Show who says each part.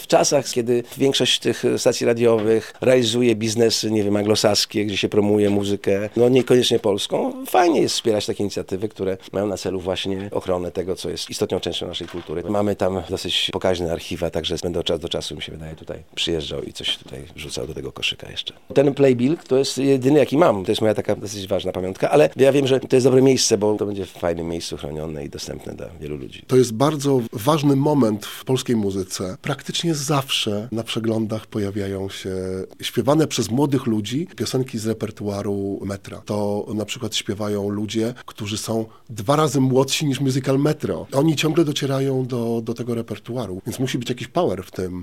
Speaker 1: czasach, kiedy większość tych stacji radiowych realizuje biznesy, nie wiem, anglosaskie, gdzie się promuje muzykę, no niekoniecznie polską, fajnie jest wspierać takie inicjatywy, które mają na celu właśnie ochronę tego, co jest istotną częścią naszej kultury. Mamy tam dosyć pokaźne archiwa, także będę od czasu do czasu, mi się wydaje, tutaj przyjeżdżał i coś tutaj wrzucał do tego koszyka jeszcze. Ten playbill to jest jedyny, jaki mam. To jest moja taka dosyć ważna pamiątka, ale ja wiem, że to jest dobre miejsce, bo to będzie w fajnym miejscu chronione i dostępne dla wielu ludzi.
Speaker 2: To jest bardzo ważny moment w polskiej muzyce. Praktycznie zawsze na przeglądach pojawiają się śpiewane przez młodych ludzi piosenki z repertuaru Metra. To na przykład śpiewają ludzie, którzy są 2 razy młodsi niż musical Metro. Oni ciągle docierają do tego repertuaru, więc musi być jakiś power w tym.